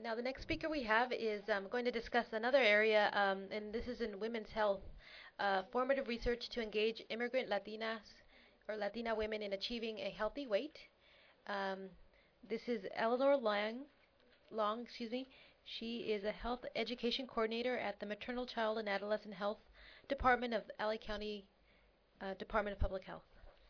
Now, the next speaker we have is going to discuss another area, and this is in women's health. Formative research to engage immigrant Latinas or Latina women in achieving a healthy weight. Um, this is Eleanor Long, excuse me. She is a health education coordinator at the Maternal, Child, and Adolescent Health Department of LA County Department of Public Health.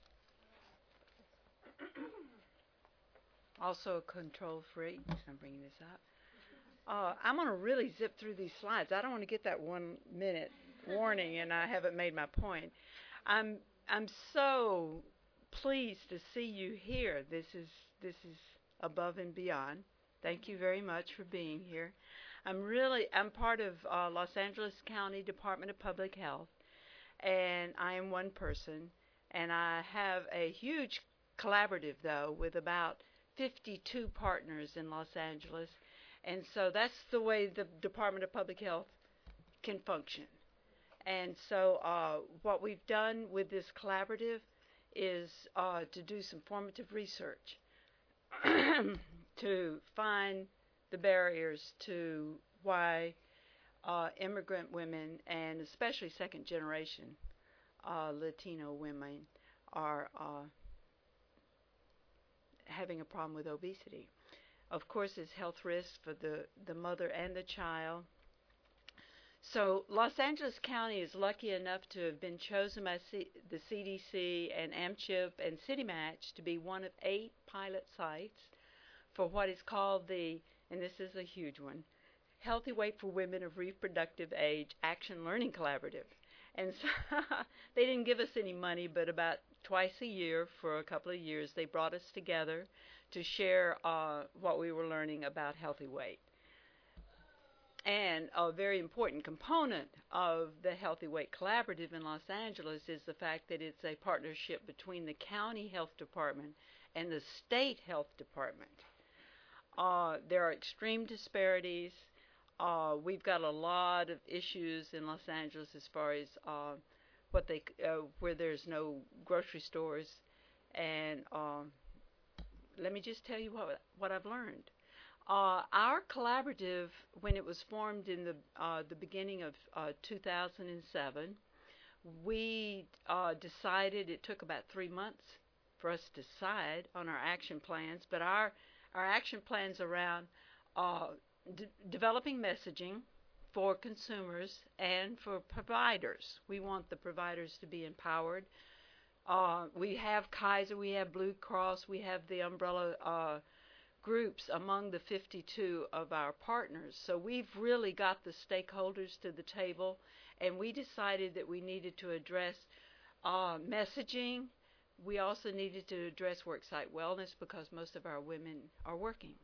Also a control freak. I'm bringing this up. I'm going to really zip through these slides. I don't want to get that 1 minute warning and I haven't made my point. I'm I'm so pleased to see you here. This is above and beyond. Thank you very much for being here. I'm part of Los Angeles County Department of Public Health, and I am one person, and I have a huge collaborative though with about 52 partners in Los Angeles, and so that's the way the Department of Public Health can function. And so what we've done with this collaborative is to do some formative research to find the barriers to why immigrant women, and especially second generation Latino women, are having a problem with obesity. Of course, it's health risks for the mother and the child. So Los Angeles County is lucky enough to have been chosen by the CDC and AmChip and CityMatch to be one of 8 pilot sites for what is called and this is a huge one, Healthy Weight for Women of Reproductive Age Action Learning Collaborative. And so they didn't give us any money, but about twice a year for a couple of years they brought us together to share what we were learning about healthy weight. And a very important component of the Healthy Weight Collaborative in Los Angeles is the fact that it's a partnership between the county health department and the state health department. There are extreme disparities. We've got a lot of issues in Los Angeles as far as where there's no grocery stores. And let me just tell you what I've learned. Our collaborative, when it was formed in the beginning of 2007, we decided, it took about 3 months for us to decide on our action plans, but our action plans around developing messaging for consumers and for providers. We want the providers to be empowered. We have Kaiser, we have Blue Cross, we have the umbrella groups among the 52 of our partners. So we've really got the stakeholders to the table, and we decided that we needed to address messaging. We also needed to address worksite wellness because most of our women are working.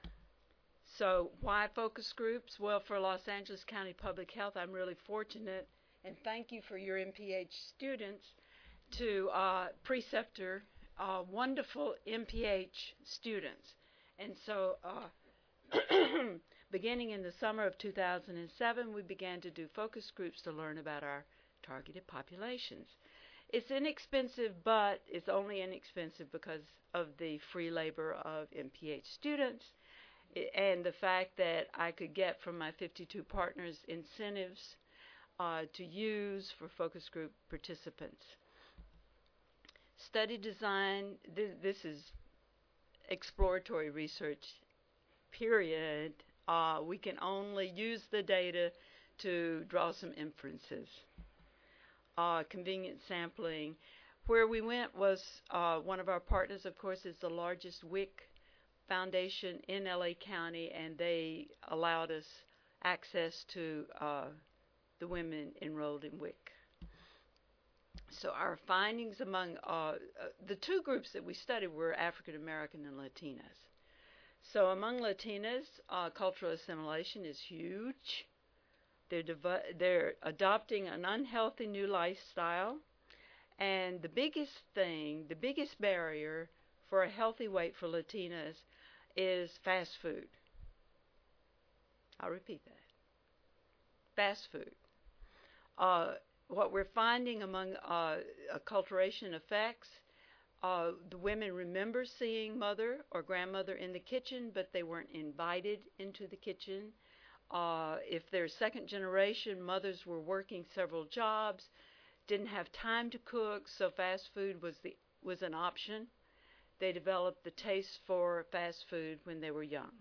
So why focus groups? Well, for Los Angeles County Public Health, I'm really fortunate, and thank you for your MPH students, to preceptor wonderful MPH students. And so beginning in the summer of 2007, we began to do focus groups to learn about our targeted populations. It's inexpensive, but it's only inexpensive because of the free labor of MPH students and the fact that I could get from my 52 partners incentives to use for focus group participants. Study design, this is exploratory research, period. We can only use the data to draw some inferences. Convenient sampling. Where we went was one of our partners, of course, is the largest WIC foundation in LA County, and they allowed us access to the women enrolled in WIC. So our findings among the 2 groups that we studied were African American and Latinas. So among Latinas, cultural assimilation is huge. They're adopting an unhealthy new lifestyle, and the biggest barrier for a healthy weight for Latinas is fast food. I'll repeat that. Fast food. What we're finding among acculturation effects, The women remember seeing mother or grandmother in the kitchen, but they weren't invited into the kitchen. If they're second generation, mothers were working several jobs, didn't have time to cook, so fast food was an option. They developed the taste for fast food when they were young.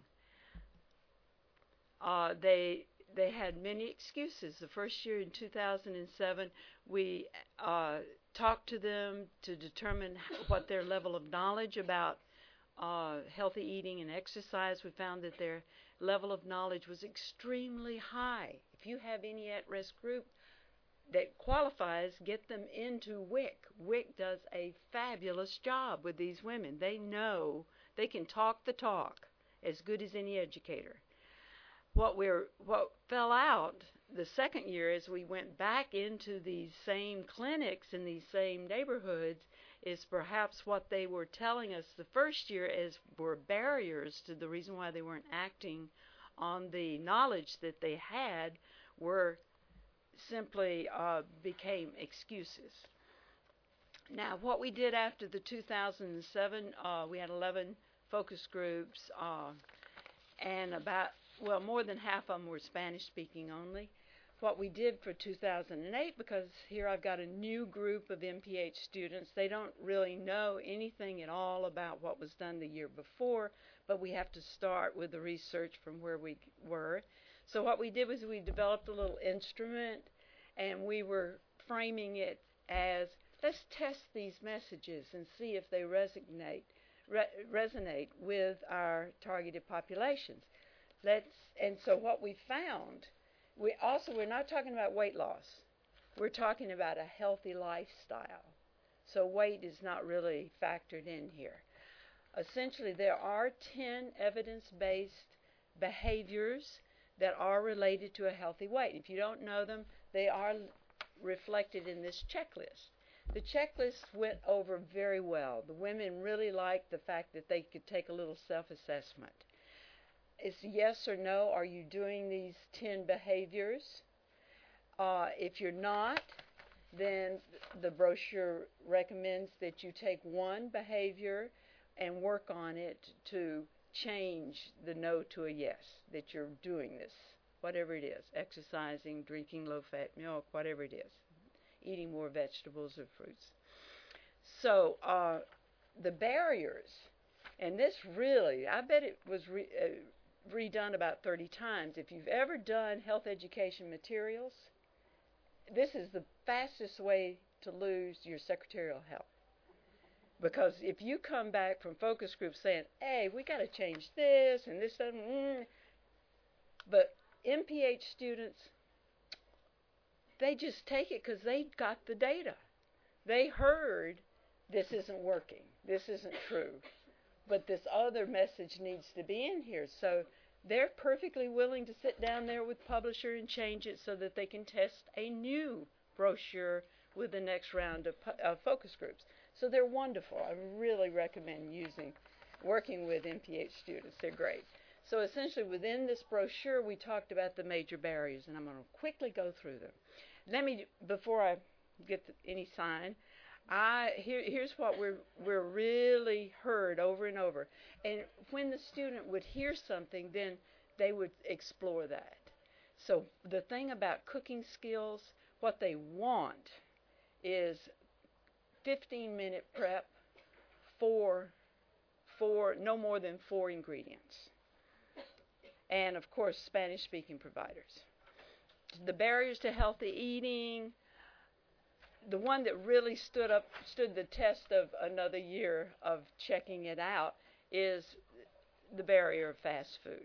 They had many excuses. The first year in 2007, we talked to them to determine what their level of knowledge about healthy eating and exercise. We found that their level of knowledge was extremely high. If you have any at-risk group that qualifies, get them into WIC. WIC does a fabulous job with these women. They know they can talk the talk as good as any educator. What fell out the second year as we went back into these same clinics in these same neighborhoods is perhaps what they were telling us the first year as were barriers to the reason why they weren't acting on the knowledge that they had were simply became excuses. Now, what we did after the 2007, we had 11 focus groups, and more than half of them were Spanish-speaking only. What we did for 2008, because here I've got a new group of MPH students, they don't really know anything at all about what was done the year before, but we have to start with the research from where we were. So what we did was we developed a little instrument, and we were framing it as, let's test these messages and see if they resonate with our targeted populations. And so what we found, we're not talking about weight loss. We're talking about a healthy lifestyle. So weight is not really factored in here. Essentially, there are 10 evidence-based behaviors that are related to a healthy weight. If you don't know them, they are reflected in this checklist. The checklist went over very well. The women really liked the fact that they could take a little self-assessment. It's yes or no, are you doing these 10 behaviors? If you're not, then the brochure recommends that you take one behavior and work on it to change the no to a yes, that you're doing this, whatever it is, exercising, drinking low-fat milk, whatever it is, eating more vegetables or fruits. So the barriers, and this really, I bet it was redone about 30 times. If you've ever done health education materials, this is the fastest way to lose your secretarial health. Because if you come back from focus groups saying, hey, we got to change this and this doesn't, but MPH students, they just take it because they got the data. They heard this isn't working, this isn't true, but this other message needs to be in here. So they're perfectly willing to sit down there with publisher and change it so that they can test a new brochure with the next round of focus groups. So they're wonderful. I really recommend working with MPH students. They're great. So essentially within this brochure we talked about the major barriers, and I'm going to quickly go through them. Before I get any sign, here's what we're really heard over and over. And when the student would hear something, then they would explore that. So the thing about cooking skills, what they want is 15-minute prep for no more than 4 ingredients. And of course, Spanish-speaking providers. The barriers to healthy eating, the one that really stood the test of another year of checking it out is the barrier of fast food.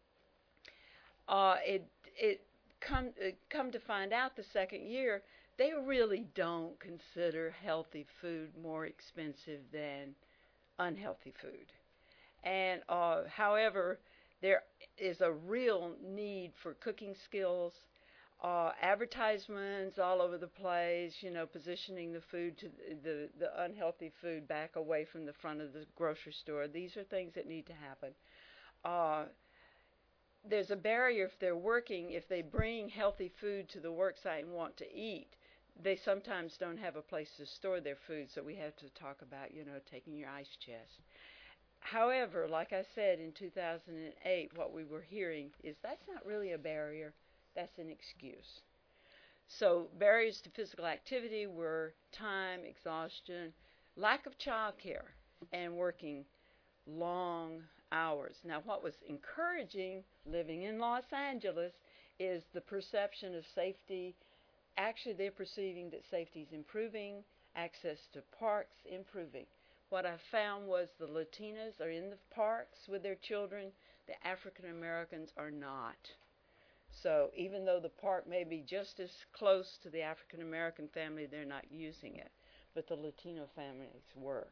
Come to find out the second year, they really don't consider healthy food more expensive than unhealthy food. And however, there is a real need for cooking skills. Advertisements all over the place, positioning the food to the unhealthy food back away from the front of the grocery store. These are things that need to happen. There's a barrier if they're working, if they bring healthy food to the work site and want to eat. they sometimes don't have a place to store their food, so we have to talk about, taking your ice chest. However, like I said, in 2008, what we were hearing is that's not really a barrier, that's an excuse. So barriers to physical activity were time, exhaustion, lack of child care, and working long hours. Now, what was encouraging living in Los Angeles is the perception of safety. Actually, they're perceiving that safety is improving, access to parks improving. What I found was the Latinas are in the parks with their children, the African Americans are not. So even though the park may be just as close to the African American family, they're not using it. But the Latino families were.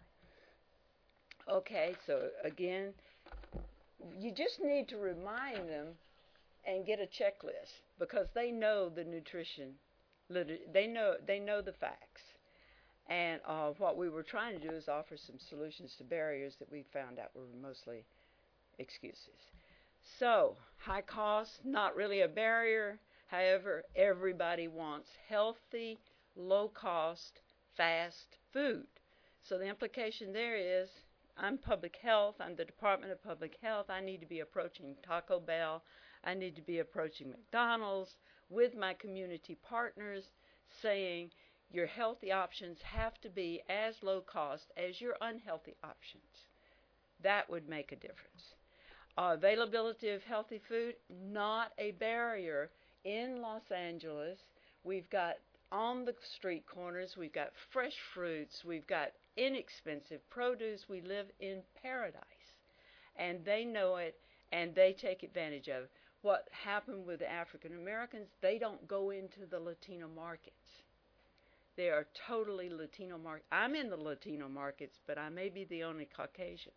Okay, so again, you just need to remind them and get a checklist because they know the nutrition. They know the facts. And what we were trying to do is offer some solutions to barriers that we found out were mostly excuses. So, high cost, not really a barrier. However, everybody wants healthy, low cost, fast food. So the implication there is I'm public health, I'm the Department of Public Health, I need to be approaching Taco Bell, I need to be approaching McDonald's with my community partners saying your healthy options have to be as low cost as your unhealthy options. That would make a difference. Availability of healthy food, not a barrier. In Los Angeles, we've got on the street corners, we've got fresh fruits, we've got inexpensive produce. We live in paradise. And they know it, and they take advantage of it. What happened with the African Americans, they don't go into the Latino markets. They are totally Latino markets. I'm in the Latino markets, but I may be the only Caucasian.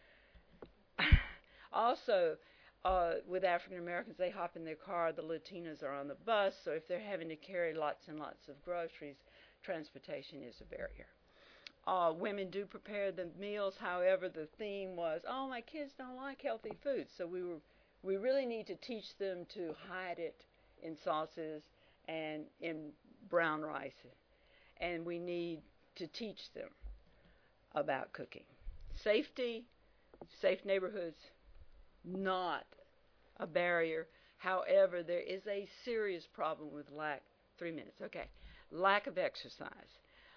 Also, with African Americans, they hop in their car, the Latinas are on the bus, so if they're having to carry lots and lots of groceries, transportation is a barrier. Women do prepare the meals, however, the theme was, oh, my kids don't like healthy food, so we really need to teach them to hide it in sauces and in brown rice, and we need to teach them about cooking. Safety, safe neighborhoods, not a barrier. However, there is a serious problem with lack of exercise.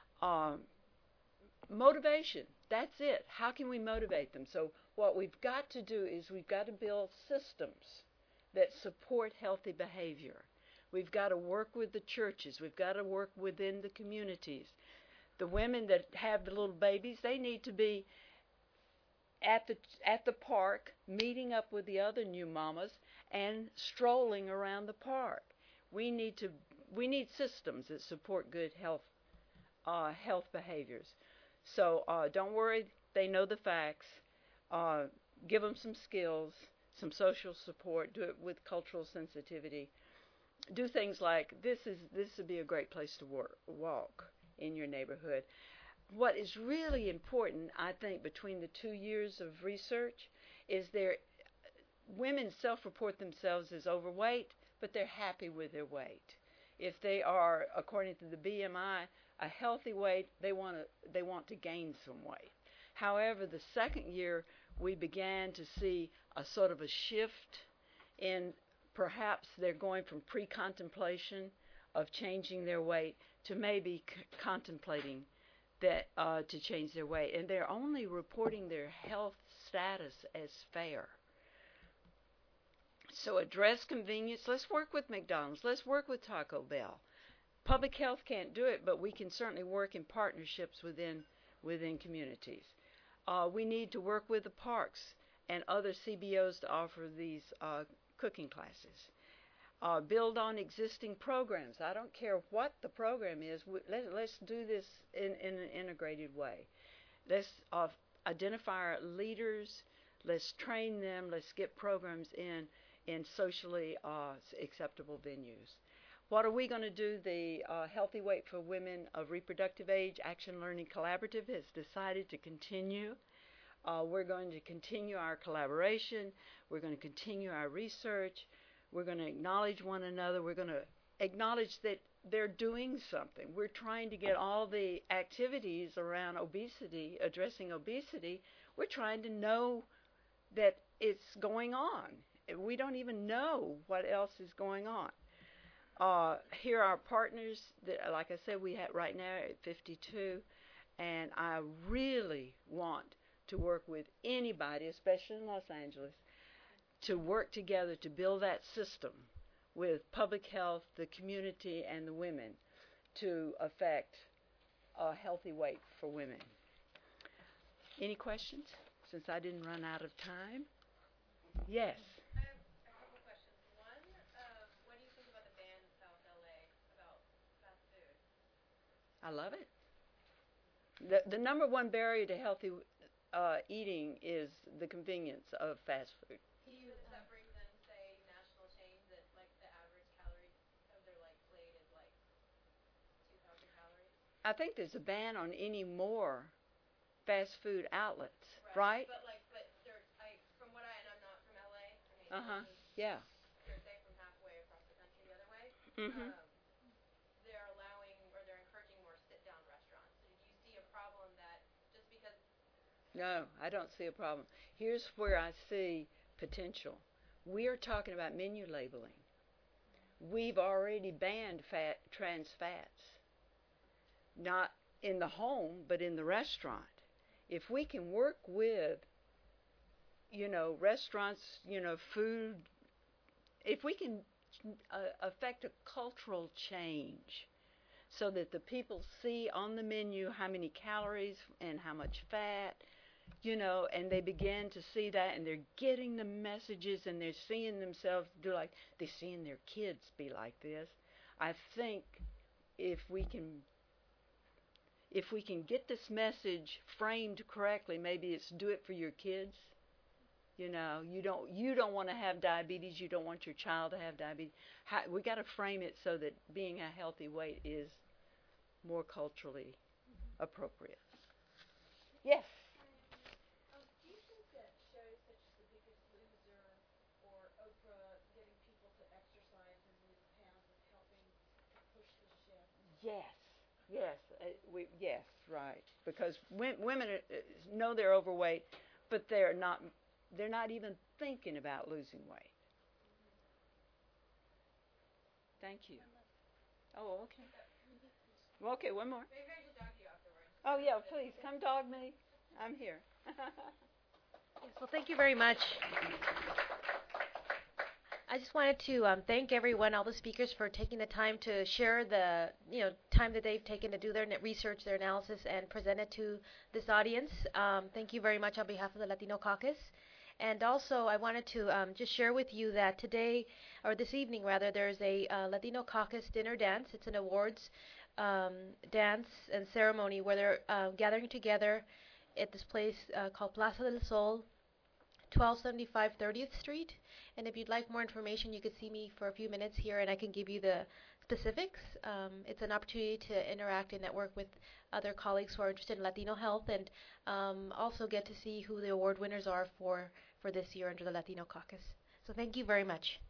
Motivation, that's it. How can we motivate them? So what we've got to do is we've got to build systems that support healthy behavior. We've got to work with the churches. We've got to work within the communities. The women that have the little babies, they need to be at the park, meeting up with the other new mamas and strolling around the park. We need systems that support good health behaviors. So don't worry, they know the facts. Give them some skills, some social support. Do it with cultural sensitivity. Do things like this would be a great place to walk in your neighborhood. What is really important, I think, between the 2 years of research is women self-report themselves as overweight, but they're happy with their weight. If they are, according to the BMI, a healthy weight, they want to gain some weight. However, the second year, we began to see a sort of a shift in perhaps they're going from pre-contemplation of changing their weight to maybe contemplating that to change their weight, and they're only reporting their health status as fair. So address convenience. Let's work with McDonald's. Let's work with Taco Bell. Public health can't do it, but we can certainly work in partnerships within communities. We need to work with the parks and other CBOs to offer these cooking classes. Build on existing programs. I don't care what the program is. Let's do this in an integrated way. Let's identify our leaders. Let's train them. Let's get programs in socially acceptable venues. What are we going to do? The Healthy Weight for Women of Reproductive Age Action Learning Collaborative has decided to continue. We're going to continue our collaboration. We're going to continue our research. We're going to acknowledge one another. We're going to acknowledge that they're doing something. We're trying to get all the activities around obesity, addressing obesity, we're trying to know that it's going on. We don't even know what else is going on. Here are our partners that, like I said, we have right now at 52, and I really want to work with anybody, especially in Los Angeles, to work together to build that system with public health, the community, and the women to affect a healthy weight for women. Any questions? Since I didn't run out of time. Yes. I have a couple questions. One, what do you think about the ban in South LA about fast food? I love it. The number one barrier to healthy eating is the convenience of fast food. Does that bring them, say, national chains that like the average calorie of their like plate is like 2,000 calories? I think there's a ban on any more fast food outlets, right? But there's from what and I'm not from LA. Yeah. They're say from halfway across the country the other way. Mhm. They're allowing or they're encouraging more sit-down restaurants. So do you see a problem that just because? No, I don't see a problem. Here's where I see potential. We are talking about menu labeling. We've already banned trans fats, not in the home, but in the restaurant. If we can work with, restaurants, food, if we can affect a cultural change so that the people see on the menu how many calories and how much fat, and they begin to see that and they're getting the messages and they're seeing themselves do like, they're seeing their kids be like this. I think if we can get this message framed correctly, maybe it's do it for your kids. You don't want to have diabetes. You don't want your child to have diabetes. We got to frame it so that being a healthy weight is more culturally appropriate. Yes. Do you think that shows such as The Biggest Loser or Oprah getting people to exercise and lose pounds is helping to push the shift? Yes. Yes. Yes. Right. Because women know they're overweight, but they're not. They're not even thinking about losing weight. Thank you. Oh, okay. Okay, one more. Maybe I should talk to you afterwards. Oh, yeah, please, come dog me. I'm here. Yes, well, thank you very much. I just wanted to thank everyone, all the speakers, for taking the time to share the time that they've taken to do their research, their analysis, and present it to this audience. Thank you very much on behalf of the Latino Caucus. And also, I wanted to just share with you that today, or this evening rather, there's a Latino Caucus dinner dance. It's an awards dance and ceremony where they're gathering together at this place called Plaza del Sol, 1275 30th Street. And if you'd like more information, you could see me for a few minutes here and I can give you the specifics. It's an opportunity to interact and network with other colleagues who are interested in Latino health and also get to see who the award winners are for this year under the Latino Caucus. So thank you very much.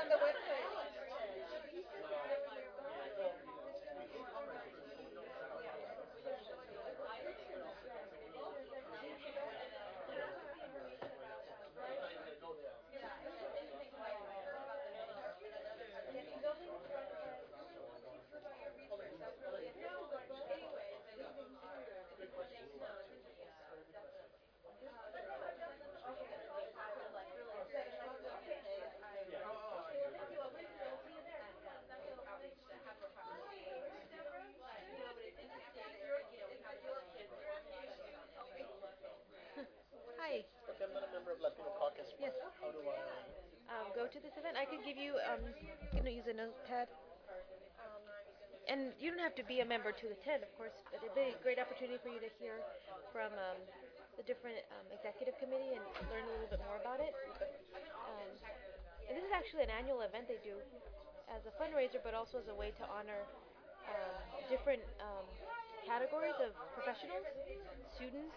on the website. Hi. Okay, I'm not a member of Latino Caucus, but Yes. how do I? Go to this event. I could give you. Use a notepad. And you don't have to be a member to attend, of course, but it'd be a great opportunity for you to hear from the different executive committee and learn a little bit more about it. And this is actually an annual event they do as a fundraiser, but also as a way to honor different categories of professionals, students,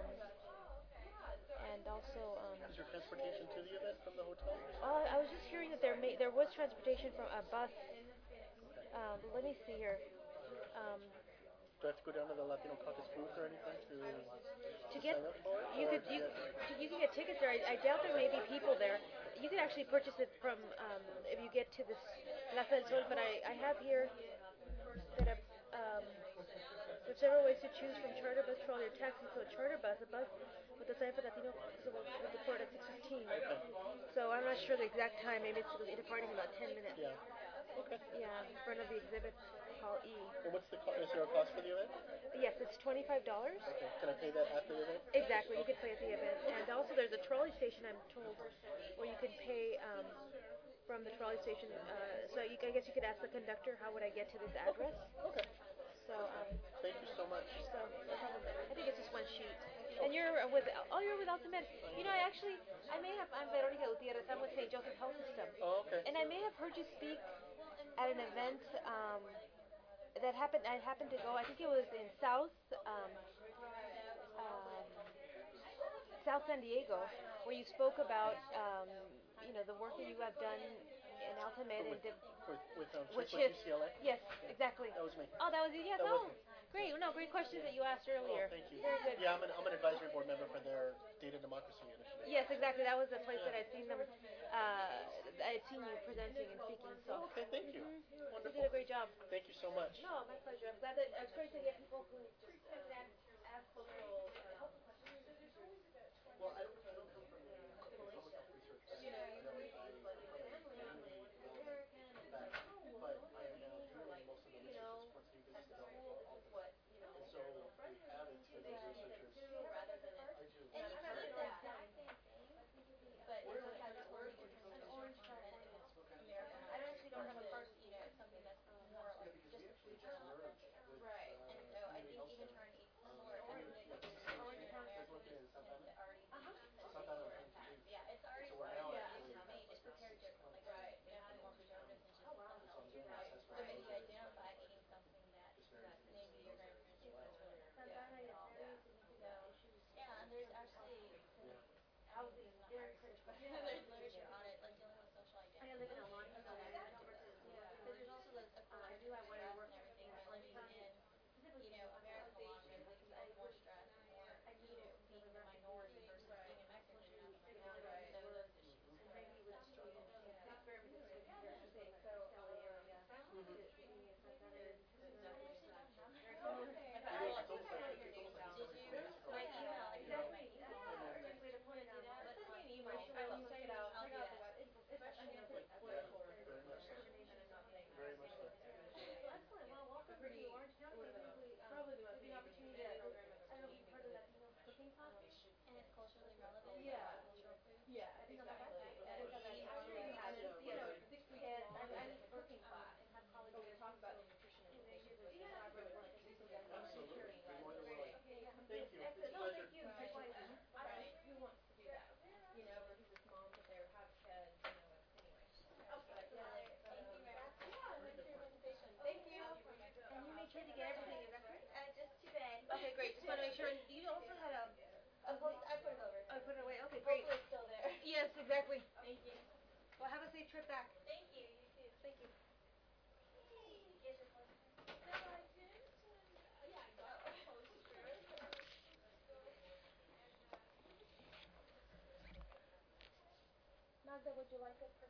and also. Is there transportation to the event from the hotel? I was just hearing that there was transportation from a bus. Let me see here. Um, Do I have to go down to the Latino Caucus booth or anything to to get sign up for it? you Or could to you get- you can get tickets there. I doubt there may be people there. You could actually purchase it from if you get to this Plaza del Sol. But I have here that there's several ways to choose from charter bus, trolley, or taxi. So a charter bus, a bus with the sign for Latino Caucus will depart at 6:15. So I'm not sure the exact time. Maybe it's departing in about 10 minutes. Yeah. Okay. Yeah, in front of the exhibit hall E. And what's is there a cost for the event? Yes, it's $25. Okay. Can I pay that at the event? Exactly, you can pay at the event. And also there's a trolley station, I'm told, where you can pay from the trolley station. I guess you could ask the conductor, how would I get to this address? Okay. So, Thank you so much. no problem. I think it's just one sheet. And you're with Ultimate. I'm Veronica Gutierrez. I'm with St. Joseph Health System. Oh, okay. And I may have heard you speak at an event I happened to go. I think it was in South San Diego, where you spoke about the work that you have done in Altamed and With UCLA? Yes, exactly. That was me. Oh, that was you. Yes. That was Oh, me. great. No, great questions that you asked earlier. Oh, thank you. Very good. Yeah, I'm an advisory board member for their data democracy initiative. Yes, exactly. That was the place that I'd seen them. I'd seen you presenting and speaking. So. Okay, thank you. You Wonderful. did a great job. Thank you so much. No, my pleasure. I'm glad that it's great to get people who just ask cultural helpful questions. Well, I don't come from the public health research. You know, you I read things like family, American, but I am now doing most of the research that supports new business development for all of them. And so we have it for those researchers. rather than I do. and I you do. heard the exact same thing, but it just has an orange font. I don't actually don't have a card. It's something that's more Yeah, like because just we actually just merged with right. And so I think Community even Health trying to Center. explore it, There's one thing in South Island. already South Island tends to do. yeah, it's already So we're now yeah, actually it's prepared differently. Right. They have more preservatives and just so I'm doing an assessment. so maybe you identify eating something that This very maybe your grandparents ate that's really Yeah. yeah, and there's actually Yeah. housing is not my research, but there's literature on it, like dealing with social identity. I live in a lawn because there's also a collective stress and everything by living in, American lawn leads to more stress, more, being the minority versus being in Mexico, you're not the minority. So those issues, that struggle. It's almost like Did you my email? I can my email. But send me an email. I will check it out. Check out the web. It's very much so. Very much so. excellent. Well, welcome to Orange County. Probably the most opportunity to. I don't know if you've heard of Latino cooking class. And it's culturally relevant. Yeah. Cultural food. Yeah, exactly. And we actually had this, 6 weeks long cooking class. But we talked about nutrition and nutrition food. And I really wanted to do something like Absolutely. security. You're more than welcome. Thank you. Excellent. No, Pleasure. thank you. Right. Who wants to do that? Or who's this mom that they have kids, anyway. But yeah. Thank you very much. Yeah, thanks for your presentation. Thank you. And you made sure to get everything. Is that correct? Just too bad. Okay, great. Just want to make sure. You also had a. I put it over. I put it away. Okay, great. Hopefully it's still there. Yes, exactly. Thank you. Well, have a safe trip back. Thank Magda, would you like us to